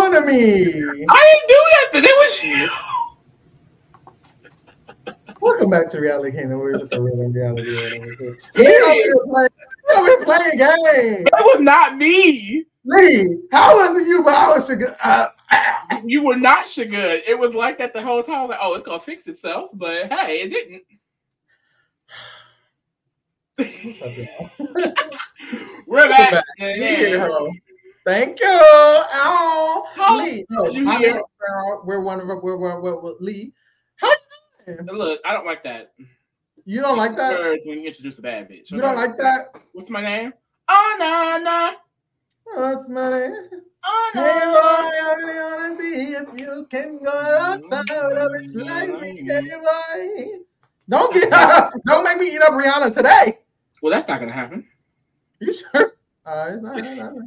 doing to me? I didn't do nothing. It was you. Welcome back to Reality Kingdom. We're with the real reality. Period. We over here playing games. That was not me. Lee, how was it you? But I was You were not good. It was like that the whole time. I was like, oh, it's gonna fix itself, but hey, it didn't. We're back. Thank you. Oh, Lee. No, we're Lee. How you doing? Look, I don't like that. You don't like that? Words when you introduce a bad bitch. You don't like that? What's my name? Oh, no. What's my name? Oh, no. Hey, boy, I really want to see if you can go outside of it like me. Hey, boy. Don't make me eat up Rihanna today. Well, that's not going to happen. You sure? It's not.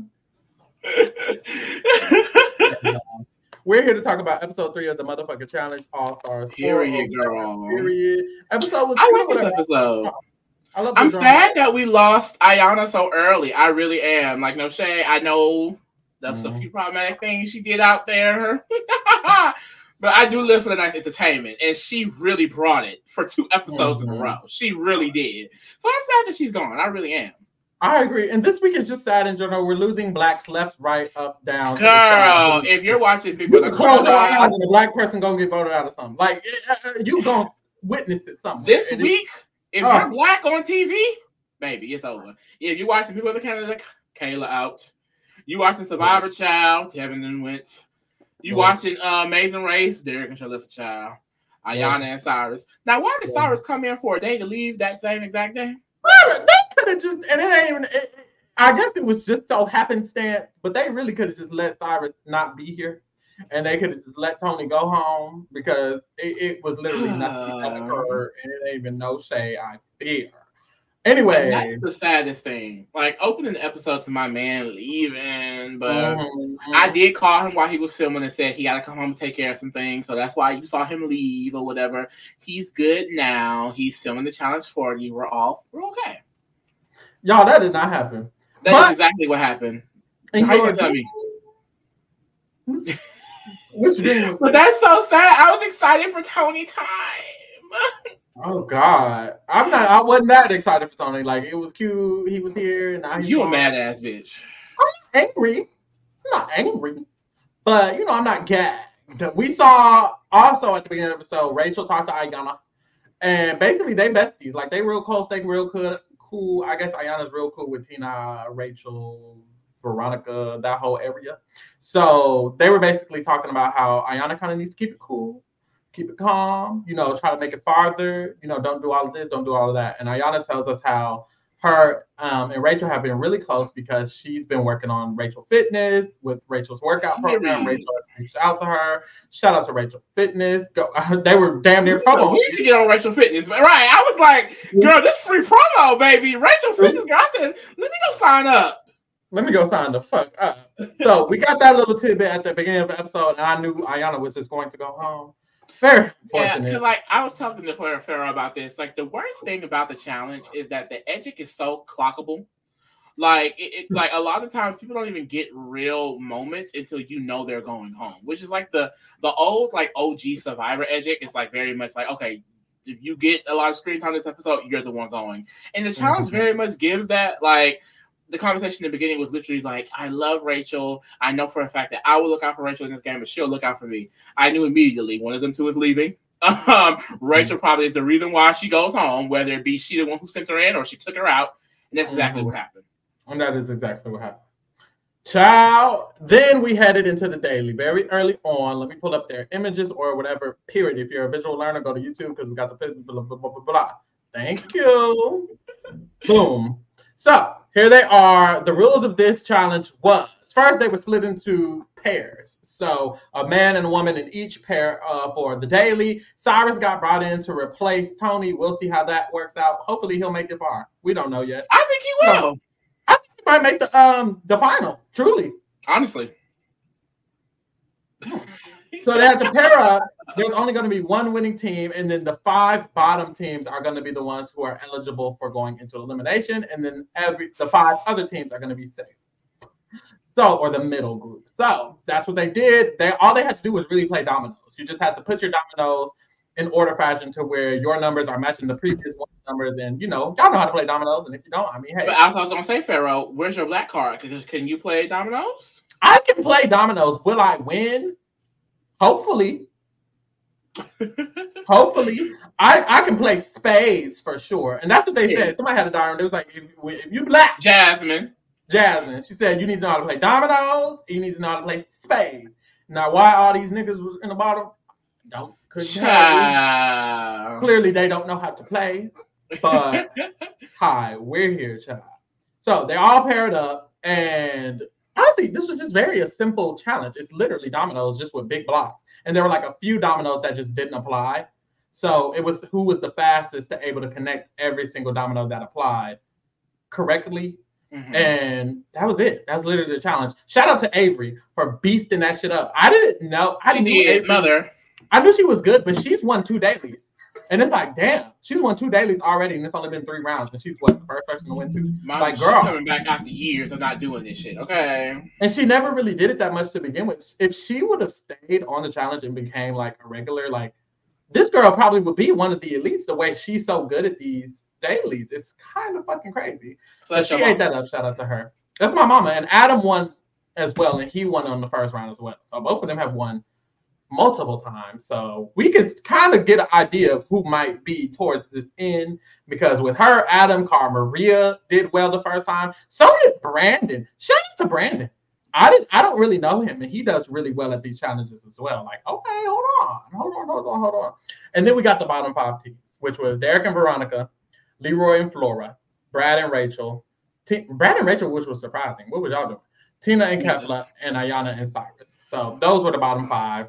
We're here to talk about episode 3 of the motherfucking challenge, All Stars. Period, girl. Period. Episode was. I like this episode. I'm sad that we lost Ayanna so early. I really am. Like, no shade. I know that's a few problematic things she did out there. But I do live for the nice entertainment. And she really brought it for 2 episodes in a row. She really did. So I'm sad that she's gone. I really am. I agree. And this week is just sad in general. We're losing blacks left, right, up, down. Girl, if you're watching people you close your eyes and a black person gonna get voted out of something. Like, you gonna witness it somewhere. This week, if you're black on TV, baby, it's over. If you're watching people in Canada, Kayla out. You watching Survivor Child, Tevin and Wentz. You watching Amazing Race, Derek and Shalissa Child. Ayanna and Cyrus. Now, why did Cyrus come in for a day to leave that same exact day? They could have just, and it ain't even. I guess it was just so happenstance, but they really could have just let Cyrus not be here, and they could have just let Tony go home because it was literally nothing that occurred, and it ain't even no shade. I fear. Anyway, that's the saddest thing. Like opening the episode to my man leaving, but I did call him while he was filming and said he got to come home and take care of some things. So that's why you saw him leave or whatever. He's good now. He's filming the challenge 40. We're okay. Y'all, that did not happen. That's exactly what happened. How you tell me? Which dream? But that's so sad. I was excited for Tony time. Oh God, I wasn't that excited for Tony. Like it was cute. He was here. Now you a mad ass bitch. I'm not angry, but I'm not gagged. We saw also at the beginning of the episode, Rachel talked to Ayanna, and basically they besties. Like they real close. They real cool. I guess Ayanna's real cool with Tina, Rachel, Veronica, that whole area. So they were basically talking about how Ayanna kind of needs to keep it cool. Keep it calm, try to make it farther, don't do all of this, don't do all of that. And Ayanna tells us how her and Rachel have been really close because she's been working on Rachel Fitness with Rachel's workout program. Rachel reached out to her. Shout out to Rachel Fitness. They were damn near promo. We need to get on Rachel Fitness. Right. I was like, girl, this free promo, baby. Rachel Fitness. Girl, I said, let me go sign up. Let me go sign the fuck up. So we got that little tidbit at the beginning of the episode, and I knew Ayanna was just going to go home. Very fortunate. Yeah, because I was talking to Farrah about this. Like the worst thing about the challenge is that the Edgic is so clockable. Like it's like a lot of times people don't even get real moments until they're going home, which is like the old like OG Survivor Edgic. It's like very much like, okay, if you get a lot of screen time this episode, you're the one going. And the challenge very much gives that. Like the conversation in the beginning was literally like, I love Rachel. I know for a fact that I will look out for Rachel in this game, but she'll look out for me. I knew immediately one of them two is leaving. Rachel probably is the reason why she goes home, whether it be she the one who sent her in or she took her out. And that's exactly what happened. And that is exactly what happened. Child, then we headed into the daily very early on. Let me pull up their images or whatever, period. If you're a visual learner, go to YouTube because we got the blah, blah, blah, blah, blah. Thank you. Boom. So here they are. The rules of this challenge was, first they were split into pairs. So a man and a woman in each pair for the daily. Cyrus got brought in to replace Tony. We'll see how that works out. Hopefully he'll make it far. We don't know yet. I think he will. I think he might make the final, truly. Honestly. So they have to pair up. There's only going to be one winning team, and then the 5 bottom teams are going to be the ones who are eligible for going into elimination, and then the 5 other teams are going to be safe. So, or the middle group. So that's what they did. All they had to do was really play dominoes. You just had to put your dominoes in order fashion to where your numbers are matching the previous one numbers, and y'all know how to play dominoes. And if you don't, I mean, hey. But also, I was gonna say, Pharaoh, where's your black card? Can you play dominoes? I can play dominoes. Will I win? Hopefully. Hopefully. I can play spades for sure. And that's what they said. Somebody had a diary. It was like, if you black. Jasmine. She said, you need to know how to play dominoes. You need to know how to play spades. Now, why all these niggas was in the bottom? Couldn't tell you. Clearly, they don't know how to play. But, hi, we're here, child. So, they all paired up. And honestly, this was just a simple challenge. It's literally dominoes just with big blocks. And there were like a few dominoes that just didn't apply. So it was who was the fastest to able to connect every single domino that applied correctly. Mm-hmm. And that was it. That was literally the challenge. Shout out to Avery for beasting that shit up. I didn't know. I knew she was good, but she's won 2 dailies. And it's like, damn, she's won 2 dailies already, and it's only been 3 rounds, and she's the first person to win 2. Like, girl, she's coming back after years of not doing this shit. Okay. And she never really did it that much to begin with. If she would have stayed on the challenge and became like a regular, like this girl probably would be one of the elites. The way she's so good at these dailies, it's kind of fucking crazy. So she ate that up. Shout out to her. That's my mama. And Adam won as well, and he won on the first round as well. So both of them have won multiple times, so we could kind of get an idea of who might be towards this end, because with her, Adam, Cara Maria did well the first time. So did Brandon. Shout out to Brandon. I don't really know him, and he does really well at these challenges as well. Like, okay, hold on. And then we got the bottom 5 teams, which was Derek and Veronica, Leroy and Flora, Brad and Rachel. Brad and Rachel, which was surprising. What was y'all doing? Tina and Kefla, and Ayana and Cyrus. So those were the bottom 5.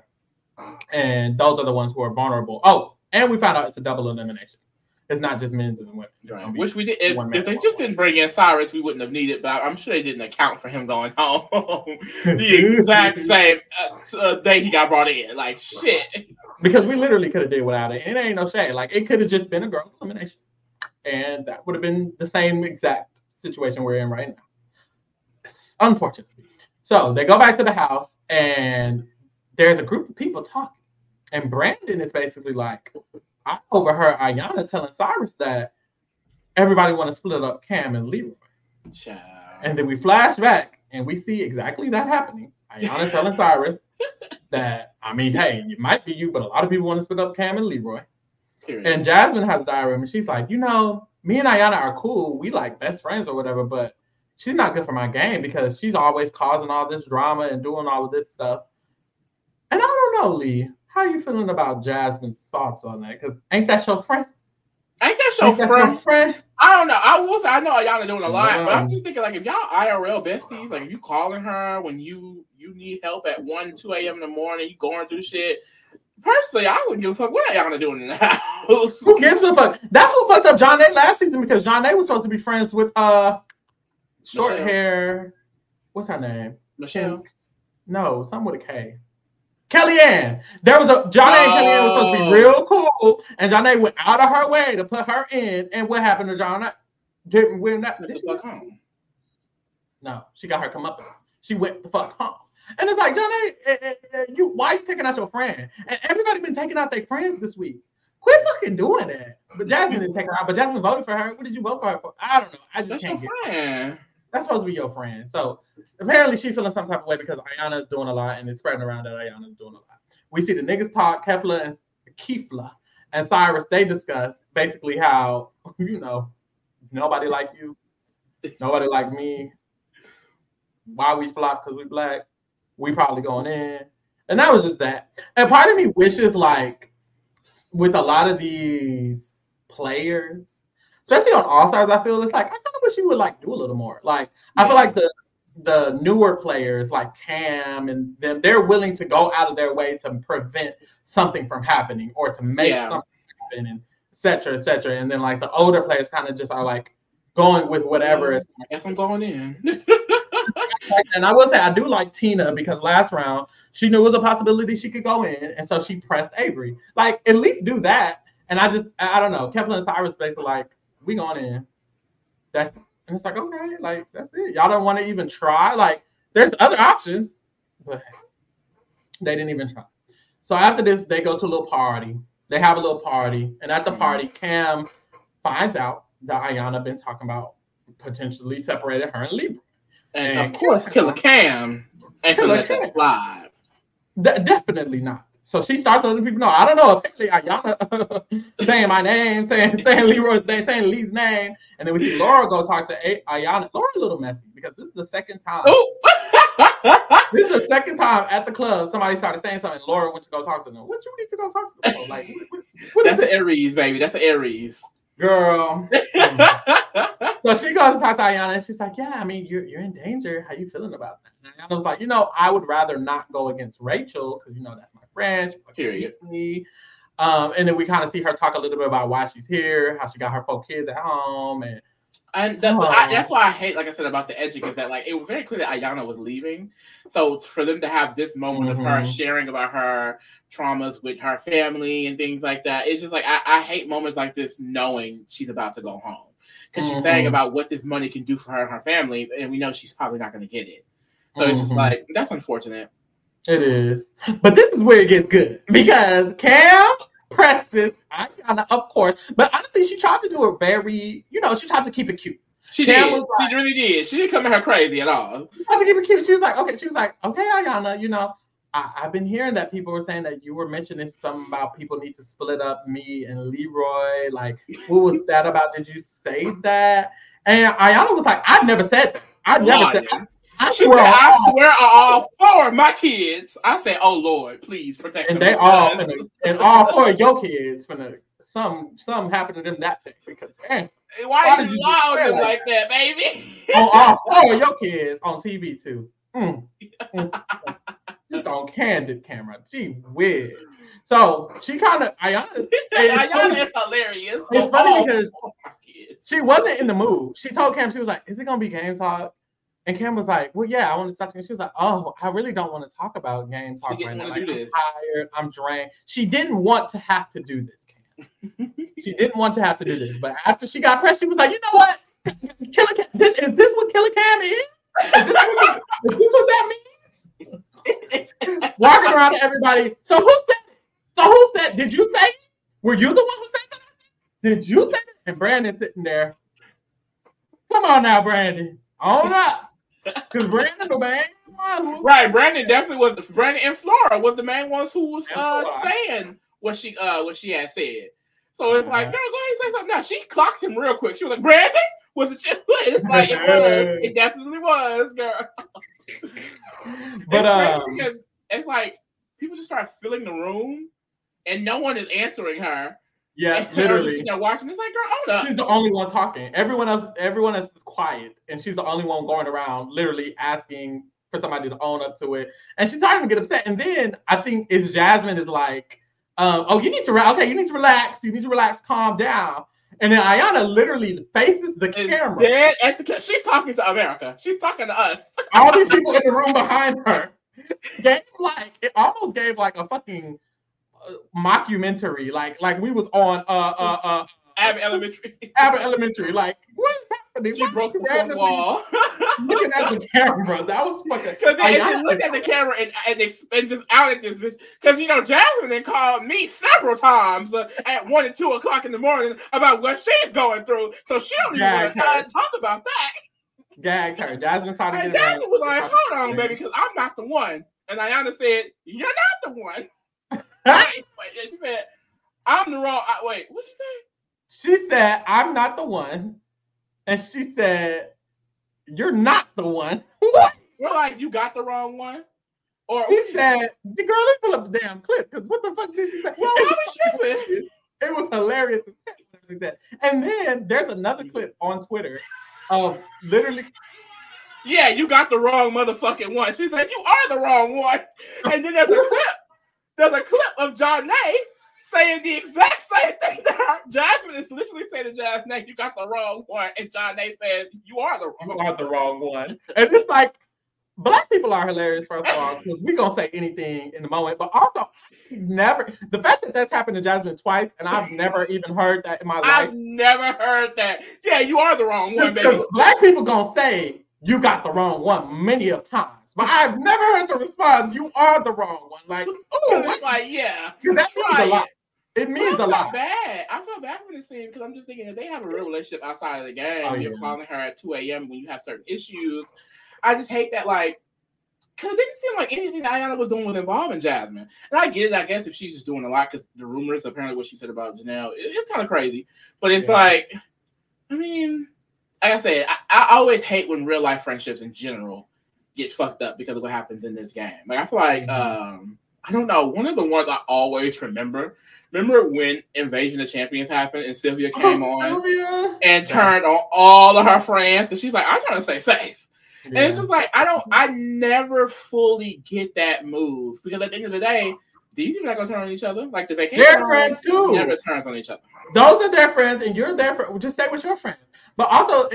And those are the ones who are vulnerable. Oh, and we found out it's a double elimination. It's not just men's and women. Right. Which we did. If they just didn't bring in Cyrus, we wouldn't have needed. But I'm sure they didn't account for him going home the exact same day he got brought in. Like, shit. Because we literally could have did without it. And it ain't no shade. Like, it could have just been a girls' elimination. And that would have been the same exact situation we're in right now. Unfortunately. So they go back to the house, and there's a group of people talking, and Brandon is basically like, I overheard Ayana telling Cyrus that everybody want to split up Cam and Leroy. Child. And then we flash back, and we see exactly that happening. Ayana telling Cyrus that, I mean, hey, it might be you, but a lot of people want to split up Cam and Leroy. Period. And Jasmine has a diary room, and she's like, me and Ayana are cool. We like best friends or whatever, but she's not good for my game because she's always causing all this drama and doing all of this stuff. And I don't know, Lee, how you feeling about Jasmine's thoughts on that? Because ain't that your friend? Ain't that your friend? I don't know. I will say, I know Ayana doing a lot, but I'm just thinking, like, if y'all IRL besties, like, if you calling her when you need help at 1, 2 a.m. in the morning, you going through shit. Personally, I wouldn't give a fuck what Ayana doing in the house. Who gives a fuck? That's what fucked up John A last season, because John A was supposed to be friends with short Michelle. Hair. What's her name? Michelle? No, something with a K. Kellyanne. There was a John A and Kellyanne was supposed to be real cool, and John A went out of her way to put her in. And what happened to John A? Didn't win that. Did she home? No, she got her comeuppance. She went the fuck home. And it's like, John A, why you taking out your friend? And everybody been taking out their friends this week. Quit fucking doing that. But Jasmine didn't take her out. But Jasmine voted for her. What did you vote for her for? I don't know. I just can't get it. That's supposed to be your friend. So apparently she's feeling some type of way because Ayana is doing a lot, and it's spreading around that Ayana is doing a lot. We see the niggas talk, Kefla and Cyrus, they discuss basically how, nobody like you, nobody like me. Why we flop? Because we black. We probably going in. And that was just that. And part of me wishes, like, with a lot of these players, especially on All Stars, I feel it's like, I kind of wish you would like do a little more. Like, I feel like the newer players like Cam and them, they're willing to go out of their way to prevent something from happening or to make something happen, and et cetera, et cetera. And then like the older players kind of just are like going with whatever. I guess I'm going in. And I will say I do like Tina because last round she knew it was a possibility she could go in, and so she pressed Avery. Like, at least do that. And I don't know. Kefla and Cyrus basically like, we going in. And it's like, okay, like, that's it. Y'all don't want to even try. Like, there's other options, but they didn't even try. So after this, they go to a little party. They have a little party, and at the party, Cam finds out that Ayanna been talking about potentially separated her and Libra. And of course, Killer Cam ain't gonna let that fly. Definitely not. So she starts letting people know. I don't know. Apparently, Ayanna saying my name, saying Leroy's name, saying Lee's name, and then we see Laura go talk to Ayanna. Laura's a little messy because this is the second time. This is the second time at the club somebody started saying something. And Laura went to go talk to them. What you need to go talk to them for? Like, what that's an Aries, baby. That's an Aries. Girl. So she goes to talk to Ayanna and she's like, yeah, I mean, you're in danger. How you feeling about that? And Ayanna was like, I would rather not go against Rachel because, that's my friend. Period. And then we kind of see her talk a little bit about why she's here, how she got her 4 kids at home. And that's why I hate, like I said, about the Edgic is that, like, it was very clear that Ayanna was leaving. So for them to have this moment of her sharing about her traumas with her family and things like that, it's just like, I hate moments like this knowing she's about to go home. Because she's saying about what this money can do for her and her family, and we know she's probably not going to get it. So it's just like, that's unfortunate. It is. But this is where it gets good. Because Cam presses Ayanna, of course. But honestly, she tried to do it very, she tried to keep it cute. She did. She really did. She didn't come at her crazy at all. She tried to keep it cute. She was like, okay, Ayanna, I've been hearing that people were saying that you were mentioning something about people need to split up me and Leroy. Like, what was that about? Did you say that? And Ayanna was like, I never said that. I never said that. I swear on all 4 of my kids. I say, oh Lord, please protect them. And they all, and all 4 of your kids, some happened to them that day because why did you lie on them like that, baby? On all 4 of your kids on TV too. Just on candid camera. Gee whiz. So she kind of Ayanna is hilarious. It's funny because she wasn't in the mood. She told Cam, she was like, is it gonna be game talk? And Cam was like, well, yeah, I want to talk to you. She was like, oh, I really don't want to talk about game talk right now. Like, I'm tired. I'm drained. She didn't want to have to do this, Cam. She didn't want to have to do this. But after she got pressed, she was like, you know what? Killer Cam, is this what Killer Cam is? Is this what that means? Walking around to everybody. So who said it? Did you say it? Were you the one who said that? Did you say it? And Brandon sitting there. Come on now, Brandon. Own up. Because Brandon, the main one. Right, Brandon definitely was. Brandon and Flora was the main ones who was saying what she had said. So it's like, girl, go ahead and say something. Now she clocked him real quick. She was like, Brandon, was it you? It's like it was. It definitely was, girl. But because it's like people just start filling the room, and no one is answering her. Yeah, literally. They're watching. It's like, girl, own up. She's the only one talking. Everyone else is quiet, and she's the only one going around, literally asking for somebody to own up to it. And she's starting to get upset. And then I think it's Jasmine is like, "Oh, you need to you need to relax. You need to relax. Calm down." And then Ayanna literally faces the camera. Dead at the she's talking to America. She's talking to us. All these people in the room behind her. It almost gave like a fucking mockumentary, like we was on Abbott Elementary. Like, what is happening? She broke the fourth wall. Looking at the camera, that was fucking. Because they looked at the camera and just out at this bitch. Because Jasmine then called me several times at 1 and 2 o'clock in the morning about what she's going through. So she don't even want to talk about that. Gagged her. Jasmine started. And Jasmine was like, "Hold on, baby, because I'm not the one." And Ayanna said, "You're not the one." Wait, she said, "I'm the wrong." Wait, what she say? She said, "I'm not the one," and she said, "You're not the one." What? We're like, "You got the wrong one." Or she said, "The girl, let's pull up the damn clip because what the fuck did she say?" Well, why was tripping? It was hilarious. And then there's another clip on Twitter of literally. Yeah, you got the wrong motherfucking one. She said, "You are the wrong one." And then there's a clip. There's a clip of Janae saying the exact same thing to her. Jasmine is literally saying to Janae, "You got the wrong one," and Janae says, "You are the wrong one." And it's like, Black people are hilarious, first of all, because we gonna say anything in the moment. But also, the fact that that's happened to Jasmine twice, and I've never even heard that in my life. I've never heard that. Yeah, you are the wrong one, baby. Black people gonna say you got the wrong one many of times. But I've never heard the response, "You are the wrong one." Like, oh, it's like, yeah, that means a lot. It means a lot. I feel bad for the scene because I'm just thinking if they have a real relationship outside of the game, you're calling her at 2 a.m. when you have certain issues. I just hate that, like, because it didn't seem like anything Ayanna was doing was involving Jasmine. And I get it, I guess, if she's just doing a lot, because the rumors, apparently what she said about Janelle, it's kind of crazy. But it's like, I mean, like I said, I always hate when real life friendships in general get fucked up because of what happens in this game. Like, I feel like, I don't know, one of the ones I always remember when Invasion of Champions happened and Sylvia came on and turned on all of her friends because she's like, I'm trying to stay safe. Yeah. And it's just like, I never fully get that move because at the end of the day, these people are not going to turn on each other. Like the vacation, they're friends too. Never turns on each other. Those are their friends, and you're their friend. Just stay with your friends. But also,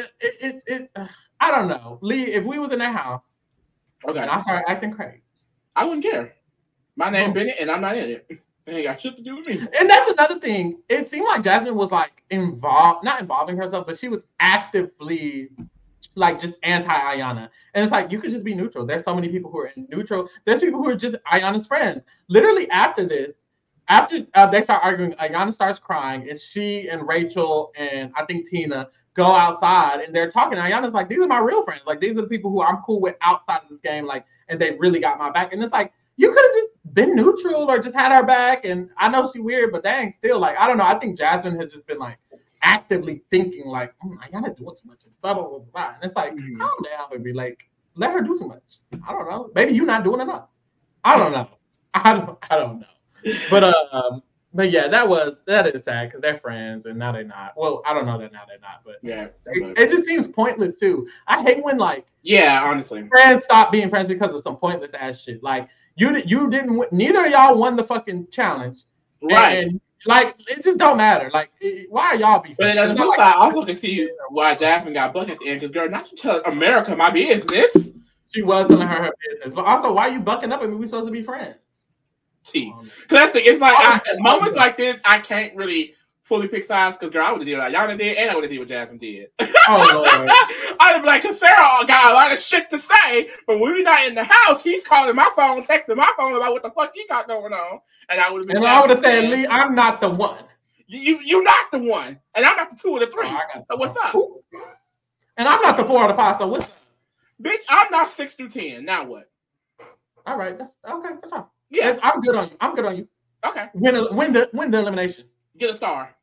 I don't know, Lee. If we was in that house, and I started acting crazy, I wouldn't care. My name Bennett, and I'm not in it. It ain't got shit to do with me. And that's another thing. It seemed like Jasmine was like not involving herself, but she was actively like just anti-Ayanna. And it's like, you could just be neutral. There's so many people who are neutral. There's people who are just Ayanna's friends. Literally after this, they start arguing, Ayanna starts crying, and she and Rachel and I think Tina go outside and they're talking. Ayanna's like, these are my real friends. Like, these are the people who I'm cool with outside of this game. Like, and they really got my back. And it's like, you could have just been neutral or just had our back. And I know she's weird, but dang, still, like, I don't know. I think Jasmine has just been like actively thinking like, Ayanna doing too much, blah, blah, blah, blah. And it's like, calm down, baby. Like, let her do too much. I don't know. Maybe you're not doing enough. I don't know. I don't know. But yeah, that is sad because they're friends and now they're not. Well, I don't know that now they're not, but yeah, it just seems pointless too. I hate when honestly, friends stop being friends because of some pointless ass shit. Like you didn't. Neither of y'all won the fucking challenge, right? And like it just don't matter. Like why are y'all beefing? But on the flip side, I also can see why Jasmine got bucked at the end because girl, not you tell America my business. She was telling her business, but also why are you bucking up at me? We supposed to be friends. Because that's the it's like moments like this I can't really fully pick sides because girl I would have did what Ayanna did and I would have did what Jasmine did. Oh Lord. I'd be like, cause Sarah got a lot of shit to say, but when we're not in the house, he's calling my phone, texting my phone about what the fuck he got going on, and I would have said, Lee, I'm not the one. You're not the one, and I'm not the 2 or the 3. So what's up? And I'm not the 4 or the 5. So what's up? Bitch, I'm not 6 through 10. Now what? All right, that's okay. That's all. Yeah, I'm good on you. Okay. Win the elimination. Get a star.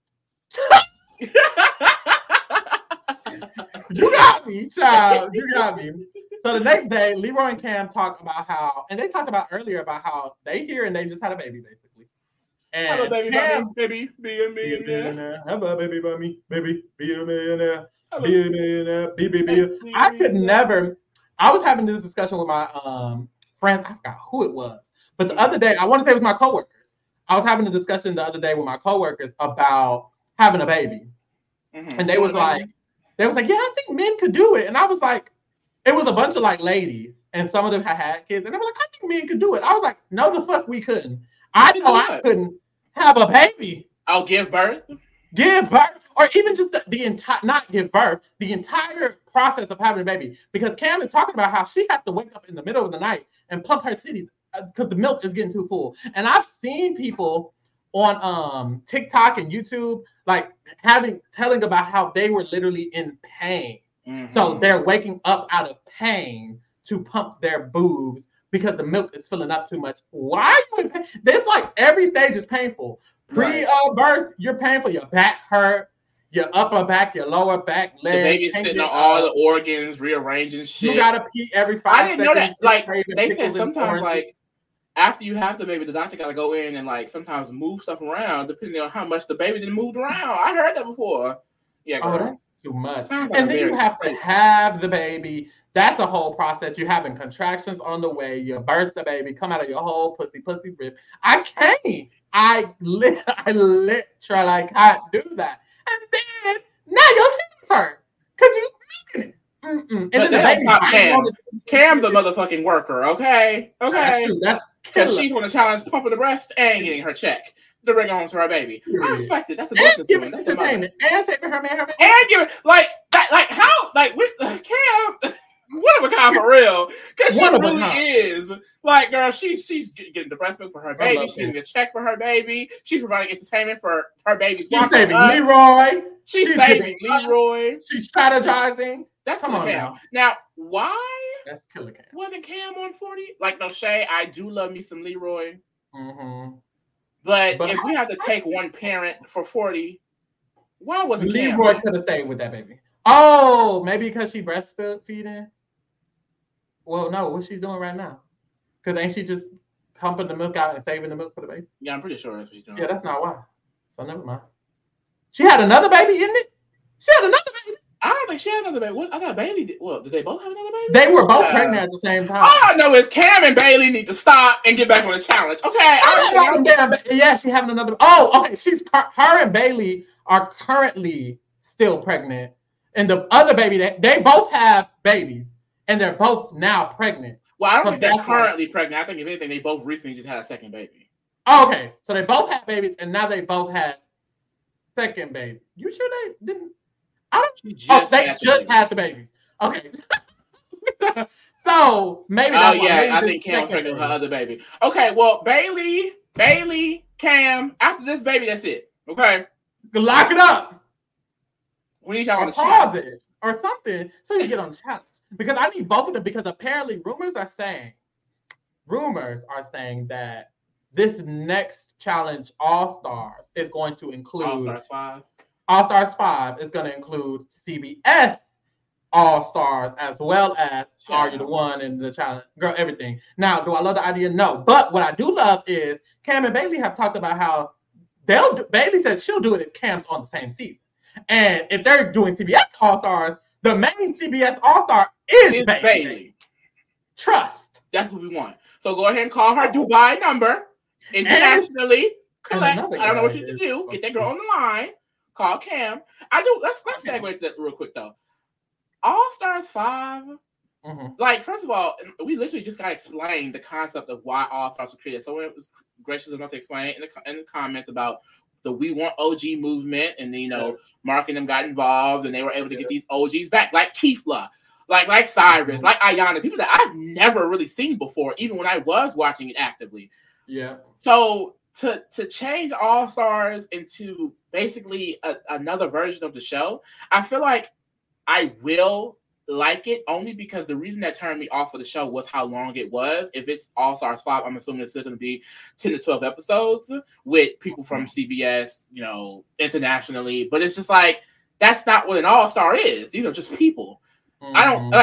You got me, child. You got me. So the next day, Leroy and Cam talk about how, and they talked about earlier about how they here and they just had a baby, basically. And hello, baby, Cam, baby, be a millionaire. Hello, baby, baby, be a millionaire. Be a millionaire. Be. I could never. I was having this discussion with my friends. I forgot who it was. But the other day, I want to say it was my coworkers. I was having a discussion the other day with my coworkers about having a baby. Mm-hmm. And they was like, yeah, I think men could do it. And I was like, it was a bunch of like ladies, and some of them had kids. And they were like, I think men could do it. I was like, no, the fuck we couldn't. I know I couldn't have a baby. I'll give birth. Or even just the entire, not give birth, the entire process of having a baby. Because Cam is talking about how she has to wake up in the middle of the night and pump her titties because the milk is getting too full. And I've seen people on TikTok and YouTube like telling about how they were literally in pain. Mm-hmm. So they're waking up out of pain to pump their boobs because the milk is filling up too much. Why are you in pain? There's like every stage is painful. Pre-birth, you're painful. Your back hurt. Your upper back, your lower back, legs. The baby's sitting on all the organs, rearranging shit. You gotta pee every 5 seconds. I didn't know that. Like they said, sometimes like after you have the baby, the doctor gotta go in and like sometimes move stuff around depending on how much the baby didn't move around. I heard that before. Yeah, girl. Oh, that's too much. And then you have to have the baby. That's a whole process. You're having contractions on the way. You birth the baby, come out of your whole pussy rib. I can't. I literally can't do that. And then now your titties hurt because you making it. And then the baby Cam's a motherfucking worker, okay? That's because she's on the challenge pumping the breast and getting her check to bring home to her baby. I respect it. That's a business. Give it entertainment and saving her man. And give it like that. Like how? Like with Cam. One of a kind for real, because she One of a really kind. is. Like, girl, she's getting the breast milk for her I baby. love She's that. getting a check for her baby. She's providing entertainment for her baby's She's watching saving us. Leroy. She's saving giving us. Leroy. She's strategizing. That's Come Killer on Cam. now. Now, why That's Killer Cam. wasn't Cam on 40? Like, no shade, I do love me some Leroy. Mm-hmm. But But if we have to take one parent for 40, why wasn't Cam? Leroy could have stayed with that baby. Oh, maybe because she breastfeeding. Well, no, what she's doing right now? Because ain't she just pumping the milk out and saving the milk for the baby? Yeah, I'm pretty sure that's what she's doing. Yeah, that's not why. So never mind. She had another baby, isn't it? She had another baby. I don't think she had another baby. What? I thought Bailey. Well, did they both have another baby? They were both pregnant at the same time. All I know is Cam and Bailey need to stop and get back on the challenge. Okay. Yeah, she's having another. Oh, okay. Her and Bailey are currently still pregnant, and the other baby they both have babies, and they're both now pregnant. Well, I don't think they're currently pregnant. I think if anything, they both recently just had a second baby. Oh, okay, so they both had babies, and now they both had second baby. You sure they didn't? They just had the babies. Okay. So maybe. Oh yeah, I think Cam was pregnant with her other baby. Okay, well Bailey, Cam. After this baby, that's it. Okay. Lock it up. We need y'all on the pause it or something so you get on the challenge. Because I need both of them, because apparently rumors are saying that this next challenge, All Stars, is going to include All Stars 5. All Stars 5 is going to include CBS All Stars as well as Are You the One and the challenge, girl, everything. Now, do I love the idea? No. But what I do love is Cam and Bailey have talked about how Bailey says she'll do it if Cam's on the same season. And if they're doing CBS All Stars, the main CBS All Star is Bailey. Trust. That's what we want. So go ahead and call her Dubai number internationally. Collect. I don't know what you to do. Get that girl on the line. Call Cam. Let's segue to that real quick though. All Stars 5. Mm-hmm. Like, first of all, we literally just got to explain the concept of why All Stars were created. Someone was gracious enough to explain it in the comments about the We Want OG movement, and then, Mark and them got involved, and they were able to get these OGs back, like Keefla, like Cyrus, like Ayana, people that I've never really seen before, even when I was watching it actively. Yeah. So to change All Stars into basically another version of the show, I feel like I will like it only because the reason that turned me off of the show was how long it was. If it's All Stars 5, I'm assuming it's still going to be 10 to 12 episodes with people from CBS, internationally. But it's just like, that's not what an All Star is. These are just people. Mm-hmm. I don't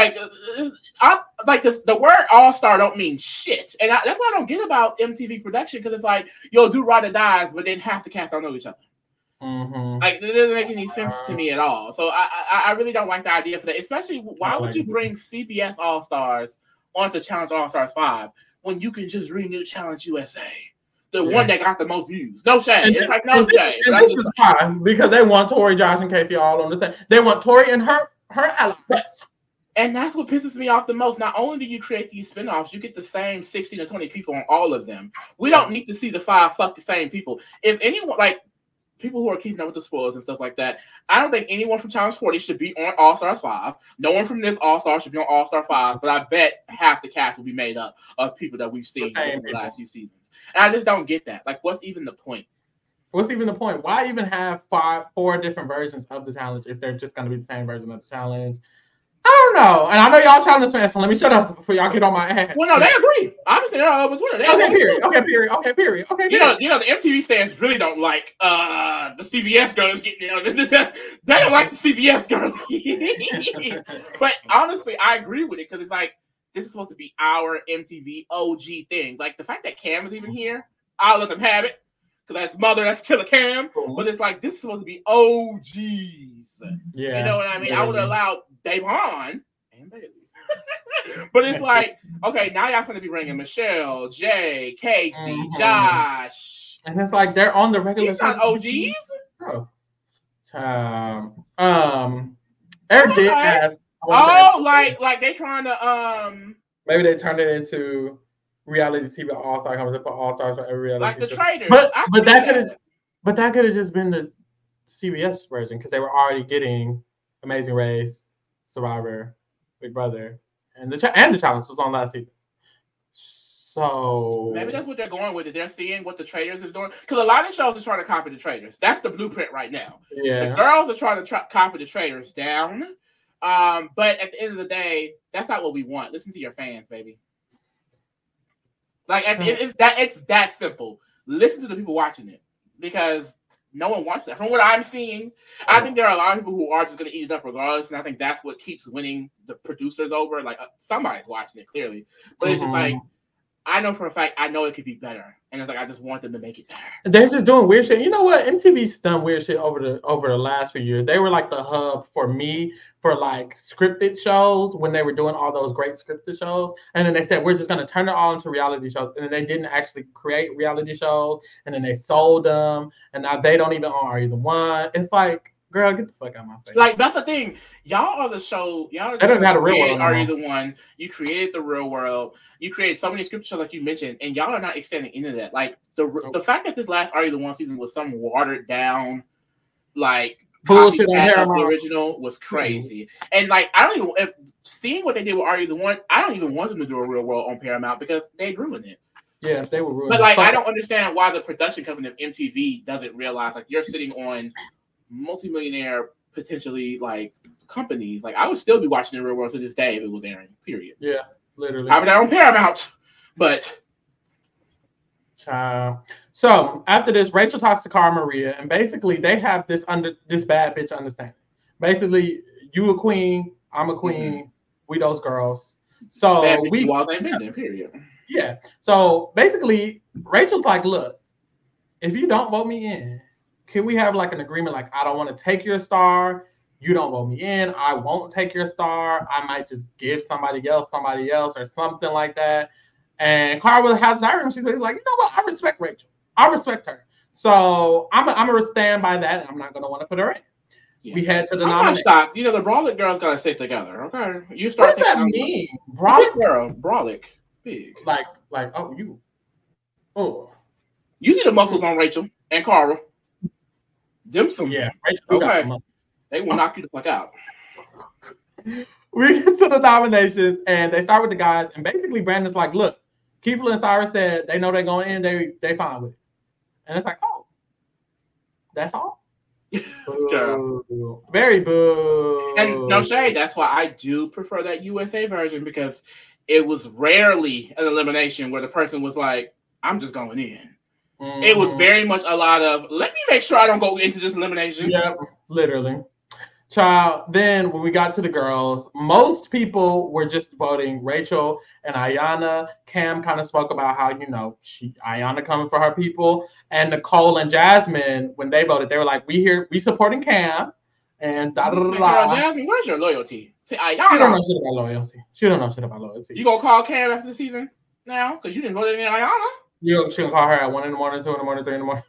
like the word All Star don't mean shit. And that's what I don't get about MTV production, because it's like, do Rada dies, but then half the cast don't know each other. Mm-hmm. Like, it doesn't make any sense to me at all. So I really don't like the idea for that. Especially, why would you bring CBS All Stars onto Challenge All Stars 5 when you can just renew Challenge USA, the one that got the most views? No shade. It's like no shade. And this is why, because they want Tori, Josh, and Casey all on the same. They want Tori and her allies. And that's what pisses me off the most. Not only do you create these spinoffs, you get the same 16 to 20 people on all of them. We don't need to see the 5 fuck the same people. If anyone, like, people who are keeping up with the spoilers and stuff like that, I don't think anyone from Challenge 40 should be on All Stars 5. No one from this All Star should be on All Star 5, but I bet half the cast will be made up of people that we've seen in the last few seasons. And I just don't get that. Like, what's even the point? What's even the point? Why even have 4 different versions of the challenge if they're just going to be the same version of the challenge? I don't know. And I know y'all challenge fans, so let me shut up before y'all get on my ass. Well, no, they agree. Obviously, they're all over Twitter. Okay, period. The MTV fans really don't like the CBS girls getting they don't like the CBS girls. But honestly, I agree with it, because it's like, this is supposed to be our MTV OG thing. Like, the fact that Cam is even here, I'll let them have it, because that's Mother, that's Killer Cam. Mm-hmm. But it's like, this is supposed to be OGs. Yeah. You know what I mean? Yeah. I would have allowed Davon and Bailey. But it's like, okay, now y'all going to be bringing Michelle, Jay, Casey, Josh. And it's like, they're on the regular. These not OGs? Bro. Eric did ask. Like they trying to maybe they turned it into reality TV All Star Competition for All Stars for every reality. Like the traders. But that could have just been the CBS version, because they were already getting Amazing Race, Survivor, Big Brother, and the challenge was on last season. So maybe that's what they're going with. It. They're seeing what the Traitors is doing because a lot of shows are trying to copy the Traitors. That's the blueprint right now. Yeah, the girls are trying to copy the Traitors down. But at the end of the day, that's not what we want. Listen to your fans, baby. Like it's that simple. Listen to the people watching it because no one wants that. From what I'm seeing, I think there are a lot of people who are just going to eat it up regardless, and I think that's what keeps winning the producers over. Like somebody's watching it clearly, but it's just like I know for a fact I know it could be better, and it's like I just want them to make it better. They're just doing weird shit. You know what? MTV's done weird shit over the last few years. They were like the hub for me for like scripted shows when they were doing all those great scripted shows, and then they said we're just gonna turn it all into reality shows, and then they didn't actually create reality shows, and then they sold them, and now they don't even own Are You the One. It's like, girl, get the fuck out of my face. Like that's the thing. Y'all are the show. Y'all are the show a real world. Are You the One? You created the real world. You created so many scripted shows, like you mentioned, and y'all are not extending into that. Like the fact that this last Are You the One season was some watered down, like bullshit on the original was crazy. And like I don't even seeing what they did with Are You the One. I don't even want them to do a real world on Paramount because they ruined it. Yeah, they were ruined. But like I don't understand why the production company of MTV doesn't realize like you're sitting on multimillionaire potentially like companies. Like I would still be watching the real world to this day if it was airing. Period. Yeah, literally. Probably not on Paramount, but. So after this, Rachel talks to Cara Maria, and basically they have this bad bitch understanding. Basically, you a queen, I'm a queen, we those girls. So we ain't been there, period. Yeah. So basically, Rachel's like, look, if you don't vote me in, can we have like an agreement? Like, I don't want to take your star. You don't vote me in. I won't take your star. I might just give somebody else, or something like that. And Cara has that room. She's like, you know what? I respect Rachel. I respect her. So I'm gonna stand by that. And I'm not gonna want to put her in. Yeah. We head to the nomination. You know, the Brolic girls gotta stick together. Okay. You start. What does that mean? Brolic girl, Brolic, big. Like you. Oh. You see the muscles on Rachel and Cara. Them some. Yeah. Rachel got some muscles. They will knock you the fuck out. We get to the nominations and they start with the guys. And basically, Brandon's like, look, Kefla and Cyrus said they know they're going in. They fine with it. And it's like, oh, that's all? Boo. Very boo. And no shade. That's why I do prefer that USA version because it was rarely an elimination where the person was like, I'm just going in. Mm-hmm. It was very much a lot of, let me make sure I don't go into this elimination. Yep, literally. Child, then when we got to the girls, most people were just voting Rachel and Ayanna. Cam kind of spoke about how, you know, Ayanna coming for her people. And Nicole and Jasmine, when they voted, they were like, we supporting Cam. And Jasmine, where's your loyalty to Ayanna? She don't know shit about loyalty. She don't know shit about loyalty. You gonna call Cam after the season now? Because you didn't vote in Ayanna. She gonna call her at 1 in the morning, 2 in the morning, 3 in the morning.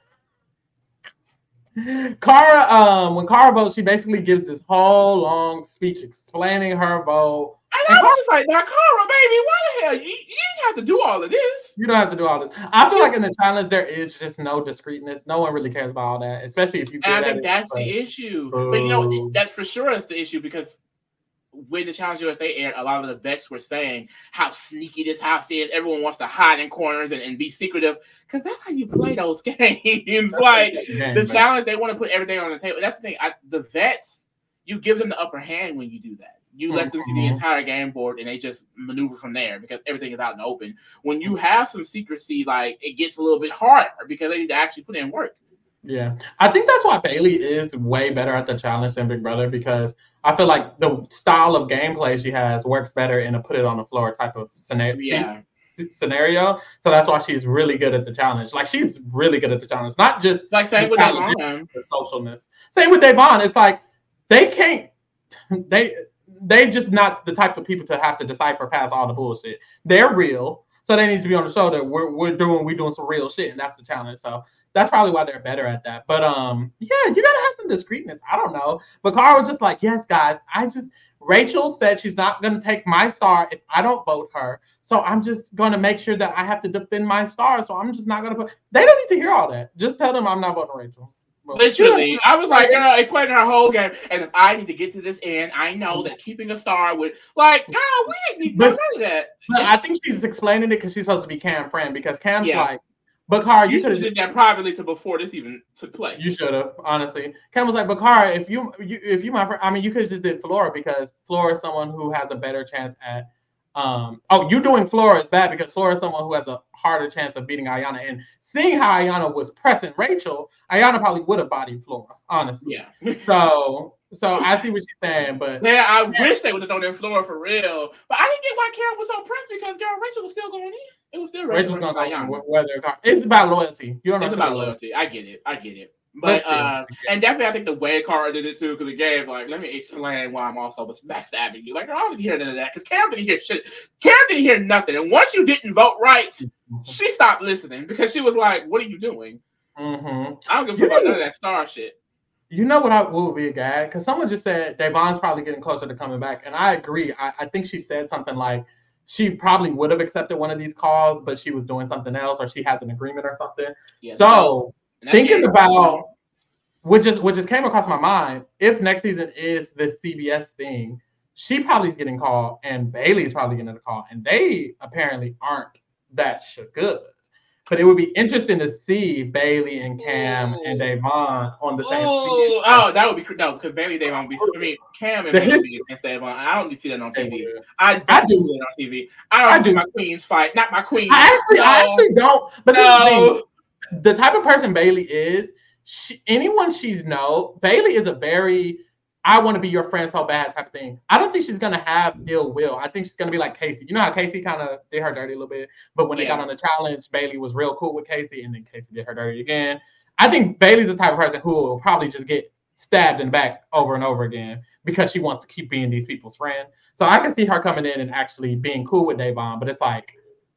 Cara, when Cara votes, she basically gives this whole long speech explaining her vote. And I was just like, now, Cara, baby, why the hell? You didn't have to do all of this. You don't have to do all this. I feel like in the challenge, there is just no discreetness. No one really cares about all that, especially if you get I think that's the issue. But, you know, that's for sure is the issue because when the Challenge USA aired, a lot of the vets were saying how sneaky this house is. Everyone wants to hide in corners and be secretive because that's how you play those games. Like the challenge, they want to put everything on the table. That's the thing. The vets, you give them the upper hand when you do that. You let them see the entire game board and they just maneuver from there because everything is out in the open. When you have some secrecy, like it gets a little bit harder because they need to actually put in work. Yeah, I think that's why Bailey is way better at the challenge than Big Brother because I feel like the style of gameplay she has works better in a put it on the floor type of scenario. So that's why she's really good at the challenge. Like she's really good at the challenge, not just like same with Devon. The socialness. Same with Devon. It's like they can't. They just not the type of people to have to decipher past all the bullshit. They're real, so they need to be on the show that we're doing some real shit, and that's the challenge. So. That's probably why they're better at that. But yeah, you gotta have some discreetness. I don't know. But Cara was just like, yes, guys, Rachel said she's not gonna take my star if I don't vote her. So I'm just gonna make sure that I have to defend my star. So I'm just not gonna they don't need to hear all that. Just tell them I'm not voting Rachel. Literally, I was like, girl, explaining her whole game, and if I need to get to this end, I know that keeping a star would, like, girl, we didn't need none of that. But I think she's explaining it because she's supposed to be Cam's friend, because Cam's like, Bakar, you should have did that privately to before this even took place. You should have, honestly. Cam was like, Bakar, if you my friend, I mean, you could have just did Flora, because Flora is someone who has a better chance at. You doing Flora is bad because Flora is someone who has a harder chance of beating Ayanna. And seeing how Ayanna was pressing Rachel, Ayanna probably would have bodied Flora, honestly. Yeah. So I see what she's saying, but I wish they would have done that Flora for real. But I didn't get why Cam was so pressed, because girl, Rachel was still going in. It was still Rachel was going to go in. Whether it's about loyalty. You don't know. It's about loyalty. I get it. But and definitely, I think the way Cara did it too, because it gave like, let me explain why I'm also backstabbing you. Like, I don't hear none of that, because Cam didn't hear shit. Cam didn't hear nothing. And once you didn't vote right, she stopped listening, because she was like, "What are you doing?" Mm-hmm. I don't give a fuck about none of that star shit. You know what would be a gag? Because someone just said Devon's probably getting closer to coming back, and I agree. I think she said something like she probably would have accepted one of these calls, but she was doing something else, or she has an agreement or something. Yeah, so. Thinking about what just came across my mind, if next season is this CBS thing, she probably is getting called, and Bailey is probably getting a call, and they apparently aren't that good. But it would be interesting to see Bailey and Cam and Devon on the same team. Oh, that would be because Bailey and Devon would be. I mean, Cam and Bailey would be against Devon. I don't see that on TV. I do see it on TV. I don't see my queens fight. Not my queens. I actually don't. But no. The type of person Bailey is, anyone she's Bailey is a very I want to be your friend so bad type of thing. I don't think she's going to have ill will. I think she's going to be like Casey. You know how Casey kind of did her dirty a little bit, but when they got on the challenge, Bailey was real cool with Casey, and then Casey did her dirty again. I think Bailey's the type of person who will probably just get stabbed in the back over and over again because she wants to keep being these people's friend. So I can see her coming in and actually being cool with Devon, but it's like,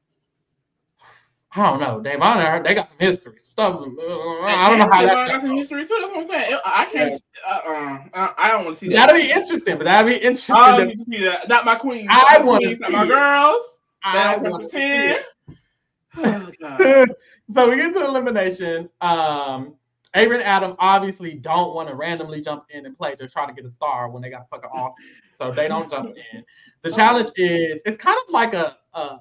I don't know. Devon and her, they got some history. Stuff. I don't know how that's got some history too. That's what I'm saying. I can't. I don't want to see that. That'll be interesting, but that'll be interesting. I don't need to see that. Not my queens. I want to see my girls. I want to see it. Oh, God. So we get to elimination. Avery and Adam obviously don't want to randomly jump in and play to try to get a star when they got fucking awesome. So they don't jump in. The challenge is, it's kind of like a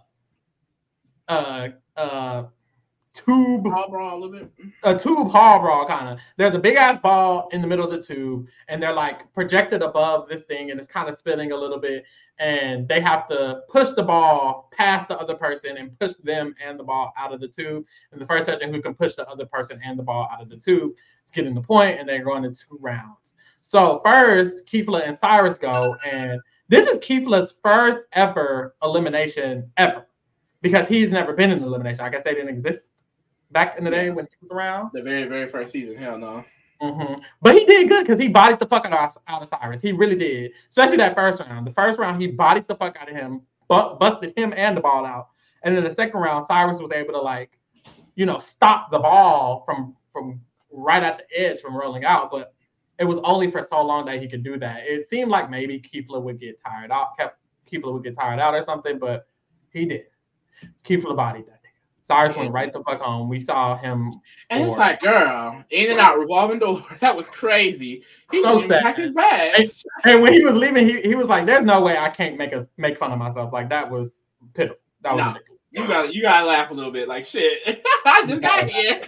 tube hall brawl, a little bit. A tube hall brawl kind of. There's a big ass ball in the middle of the tube, and they're like projected above this thing, and it's kind of spinning a little bit, and they have to push the ball past the other person and push them and the ball out of the tube. And the first person who can push the other person and the ball out of the tube is getting the point, and they're going in 2 rounds. So first, Keefla and Cyrus go, and this is Keefla's first ever elimination ever, because he's never been in elimination. I guess they didn't exist back in the day when he was around. The very, very first season. Hell no. Mm-hmm. But he did good because he bodied the fuck out of Cyrus. He really did. Especially that first round. The first round, he bodied the fuck out of him, busted him and the ball out. And then the second round, Cyrus was able to, stop the ball from right at the edge from rolling out. But it was only for so long that he could do that. It seemed like maybe Keefla would get tired out. Keefla would get tired out or something, but he did. Keefla bodied that. Cyrus went right the fuck home. We saw him. And it's like, girl, in and out, revolving door. That was crazy. He so sad. Pack his bags. And when he was leaving, he was like, there's no way I can't make fun of myself. Like, that was pitiful. That was ridiculous. You gotta laugh a little bit. Like, shit. I just got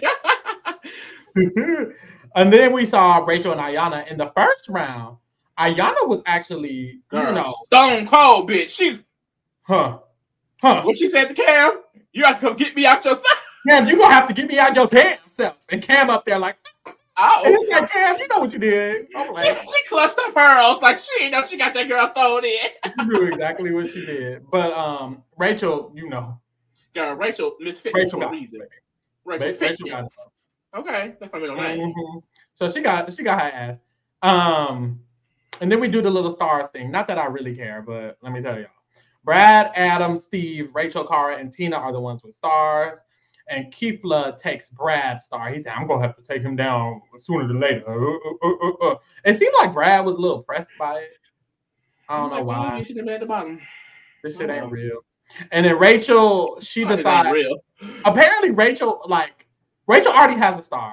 here. And then we saw Rachel and Ayanna in the first round. Ayanna was actually, stone cold, bitch. She, what she said to Cam? You have to come get me out yourself. Cam, you gonna have to get me out your damn self. And Cam up there like, oh, and it's like, Cam, you know what you did. She clutched up pearls like she ain't know she got that girl thrown in. She knew exactly what she did. But Rachel, girl, Rachel misfit for a reason. Rachel got it. Okay, that's my middle name. Mm-hmm. So she got her ass. And then we do the little stars thing. Not that I really care, but let me tell y'all. Brad, Adam, Steve, Rachel, Cara, and Tina are the ones with stars. And Keefla takes Brad's star. He said, I'm going to have to take him down sooner than later. It seemed like Brad was a little pressed by it. I don't know why. She at the bottom. This shit ain't real. And then Rachel, she decides. Apparently, Rachel already has a star.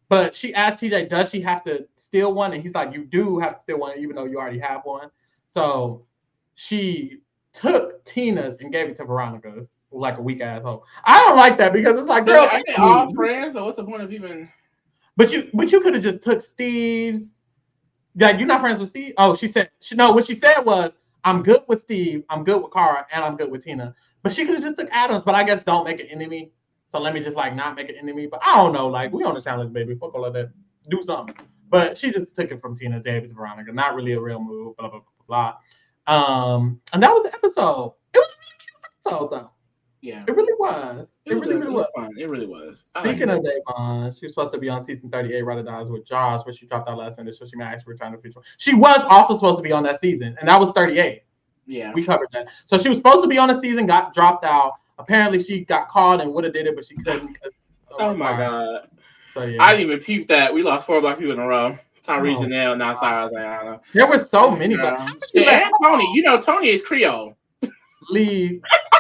But she asked TJ, does she have to steal one? And he's like, you do have to steal one, even though you already have one. So she took Tina's and gave it to Veronica's like a weak asshole. I don't like that because it's like, girl, are they all friends? So what's the point of even? But you could have just took Steve's. Yeah, you're not friends with Steve. Oh, she said what she said was, I'm good with Steve, I'm good with Cara, and I'm good with Tina. But she could have just took Adams. But I guess don't make an enemy. So let me just like not make an enemy. But I don't know. Like we on the challenge, baby. Fuck all of that. Do something. But she just took it from Tina, David, to Veronica. Not really a real move. Blah blah blah blah. And that was the episode. It was a really cute episode, though. Yeah, it really was. It really was fun. It really was. Speaking of Davon, she was supposed to be on season 38, Ride or Dies with Josh, but she dropped out last minute, so she may actually return to the future. She was also supposed to be on that season, and that was 38. Yeah, we covered that. So she was supposed to be on the season, got dropped out. Apparently, she got called and would have did it, but she couldn't. Oh my god! So yeah, I didn't even peep that. We lost 4 Black people in a row. Tyree, Janelle, now Sarah. I was like, I don't know. There were so many. And Tony, you know, Tony is Creole. Leave.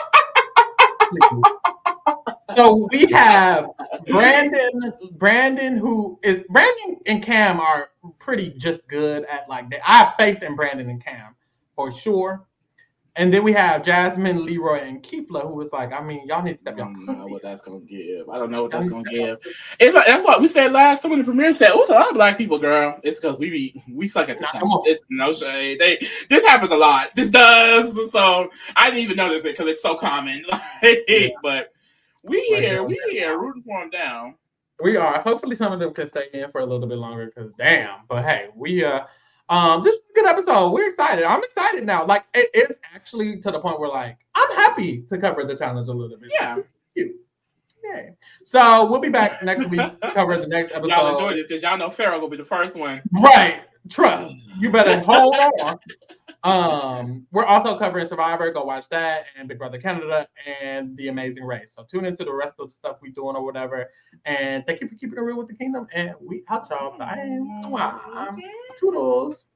So we have Brandon, who is Brandon and Cam are pretty just good at like that. I have faith in Brandon and Cam for sure. And then we have Jasmine, Leroy, and Keefla, who was like, I mean, y'all need to step your pussy. I don't know what that's gonna give. I don't know what that's gonna give. It's like, that's what we said last time when the premiere said, "Oh, it's a lot of Black people, girl." It's because we suck at this. It's no shade. This happens a lot. This does. So I didn't even notice it because it's so common. But we here rooting for them down. We are. Hopefully, some of them can stay in for a little bit longer. Because damn. But hey, this is a good episode. We're excited. I'm excited now. Like it's actually to the point where like I'm happy to cover the challenge a little bit. Yeah. Okay. So we'll be back next week to cover the next episode. Y'all enjoy this because y'all know Pharaoh will be the first one. Right. Trust. You better hold on. We're also covering Survivor. Go watch that, and Big Brother Canada, and The Amazing Race. So tune into the rest of the stuff we're doing or whatever. And thank you for keeping it real with the kingdom. And we out, y'all. Bye. Toodles.